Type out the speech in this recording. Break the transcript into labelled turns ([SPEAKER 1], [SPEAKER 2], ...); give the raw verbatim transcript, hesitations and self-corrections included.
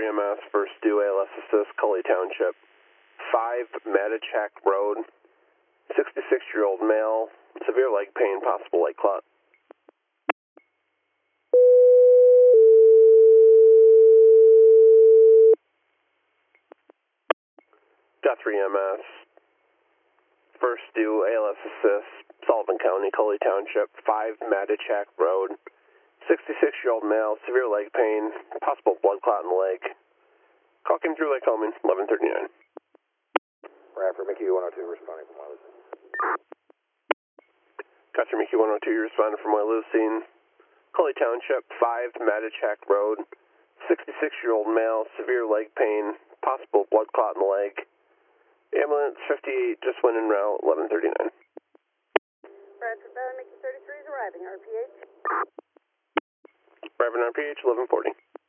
[SPEAKER 1] three M S, first due A L S assist, Cully Township. five Matichak Road, sixty-six-year-old male, severe leg pain, possible leg clot. Got three M S, first due A L S assist, Sullivan County, Cully Township, five Matichak Road, sixty-six-year-old male, severe leg pain, possible blood clot in the leg. Call came through Lake Homing, eleven thirty-nine.
[SPEAKER 2] Bradford, Mickey one oh two responding from Wildwood.
[SPEAKER 1] Custer Mickey one oh two, you responded from Wildwood scene. Cully Township, five Matichak Road, sixty-six-year-old male, severe leg pain, possible blood clot in the leg. Ambulance fifty-eight just went en route, eleven thirty-nine.
[SPEAKER 3] Bradford Valley, Mickey thirty-three is arriving, R P H.
[SPEAKER 1] Arriving R P H, eleven forty.